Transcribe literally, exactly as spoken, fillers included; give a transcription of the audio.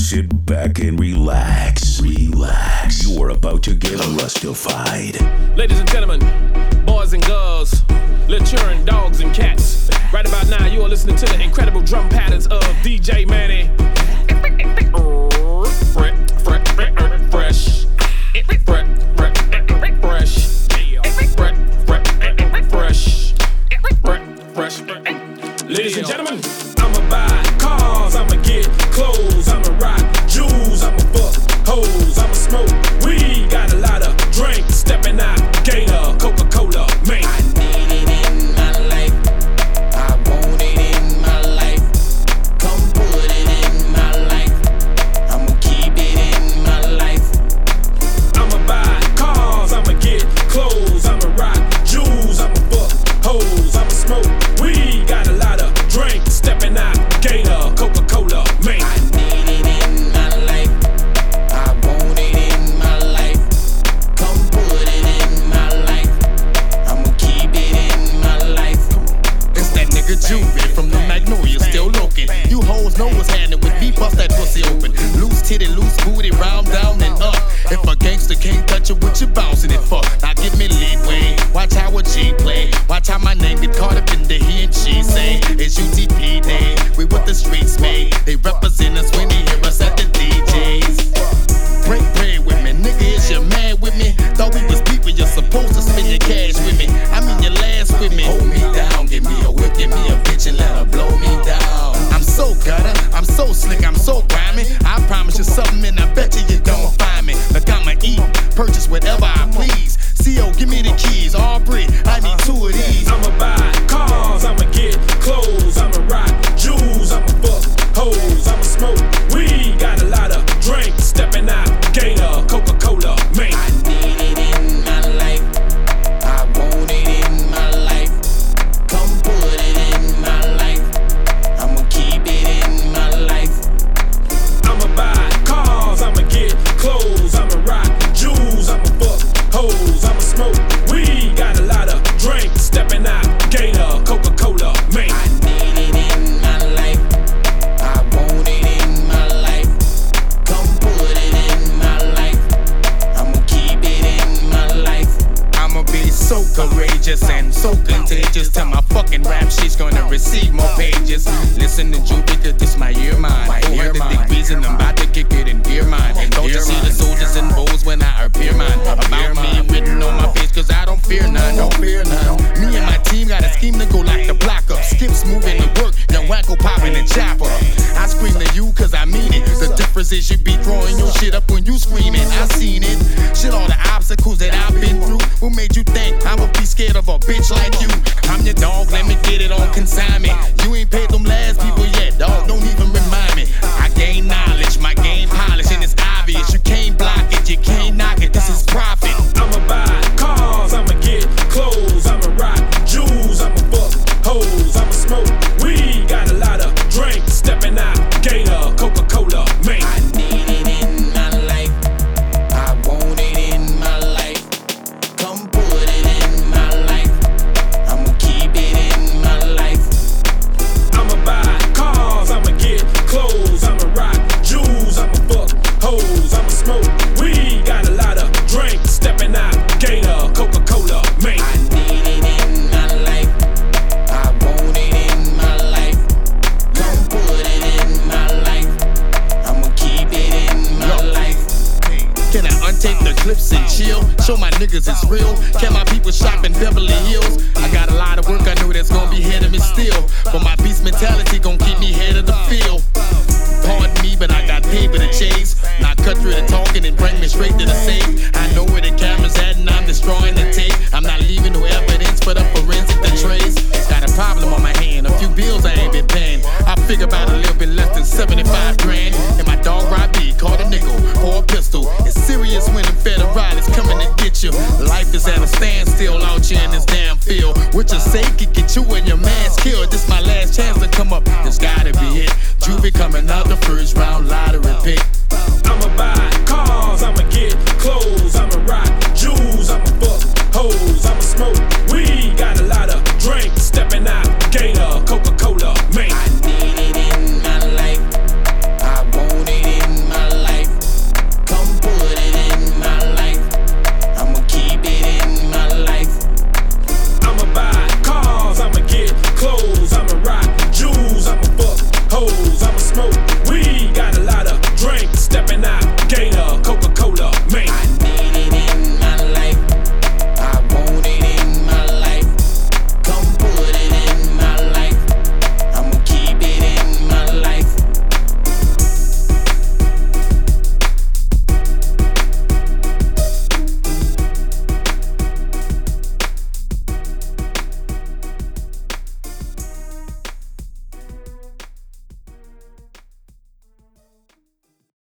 Sit back and relax. Relax. You're about to get Rustified. Ladies and gentlemen, boys and girls, maturing dogs and cats. Right about now, you are listening to the incredible drum patterns of D J Manny. Fresh. Fresh. Fresh. Fresh. Ladies and gentlemen, I'ma buy cars, I'ma get clothes, I'ma rock jewels, I'ma fuck hoes, I'ma smoke weed, got a lot of drinks, stepping out, Gator, Coca-Cola, man. I need it in my life, I want it in my life, come put it in my life, I'ma keep it in my life. I'ma buy cars, I'ma get clothes, I'ma rock jewels, I'ma fuck hoes, I'ma smoke weed, got a lot of drinks, stepping out, Gator, Coca-Cola, man. I need it in my life, I want it in my life, come put it in my life, I'ma keep it in my life. It's that nigga Juvie from the Magnolia, still looking. You hoes know what's happening with me, bust that pussy open. Loose titty, loose booty, round, down, and up. If a gangster can't touch it, what you bouncing it for? Now give me leadway, watch how a G play. Watch how my name get caught up in the he and she say. It's U T P day, we what the streets made. They represent us when they hear us at the D Js. Break bread with me, nigga, is you mad with me? Thought we was people, you're supposed to spend your cash with me. I mean your last with me. Hold me down, give me a whip, give me a bitch and let her blow me down. I'm so gutter, I'm so slick, I'm so grimy. I promise you something and I bet you you don't find me. Look, I'ma eat, purchase whatever I please. C O, give me the keys, Aubrey, I need two of these. I'ma buy cars, I'ma get clothes, I'ma rock jewels, I'ma fuck hoes, I'ma smoke weed, got a lot of drinks, stepping out, Gator, Coca-Cola, man. I need it in my life, I want it in my life, come put it in my life, I'ma keep it in my life. I'ma buy cars, I'ma get clothes, I'ma rock jewels, I'ma fuck hoes, I'ma smoke weed, got a lot of drinks, stepping out, Gator, Coca-Cola, man. I need it in my life, I want it in my life, come put it in my life, I'ma keep it in my life. I'ma be so courageous and so contagious. Tell my fucking rap she's gonna receive more pages. Listen to Juvie, cause this my ear mine. four hundred degrees and I'm about to kick it in gear mine. Don't you see the soldiers and bows when I appear mine? About me written on my face cause I don't fear none. Don't fear none. Me and my team got a scheme to go like the block up. Skips moving to work, young wacko popping and chopper. I scream to you cause I mean it. The difference is you be throwing your shit up when you screaming. I seen it. Shit, all the obstacles that I've been through. What made you think I'ma be scared of a bitch like you? I'm your dog, let me get it on consignment. You ain't paid them last people yet, dog, don't even remind me. I gain knowledge, my game polish, and it's obvious. You can't block it, you can't knock it, this is profit. I'ma buy cars, I'ma get clothes, I'ma rock jewels, I'ma fuck hoes, I'ma smoke weed, got a lot of drinks, stepping out, Gator, Coca-Cola, man. I need it in my life, I want it in my life, come put it in my life, I'ma keep it in my life. I'ma buy cars, I'ma get clothes, I'ma rock jewels, I'ma fuck hoes, I'ma smoke weed, got a lot of drinks, stepping out, Gator, Coca-Cola, man. I need it in my life, I want it in my life, come put it in my life, I'ma keep it in my Yo. life. Can I untape the clips and chill? Show my niggas it's real. Can my people shop in Beverly Hills? I got a lot of work, I know that's gonna be ahead of me still. But my beast mentality gon' keep me head of the field. Pardon me, but I got paper to chase. Now cut through the talking and bring me straight to the safe. I know where the camera's at and I'm destroying the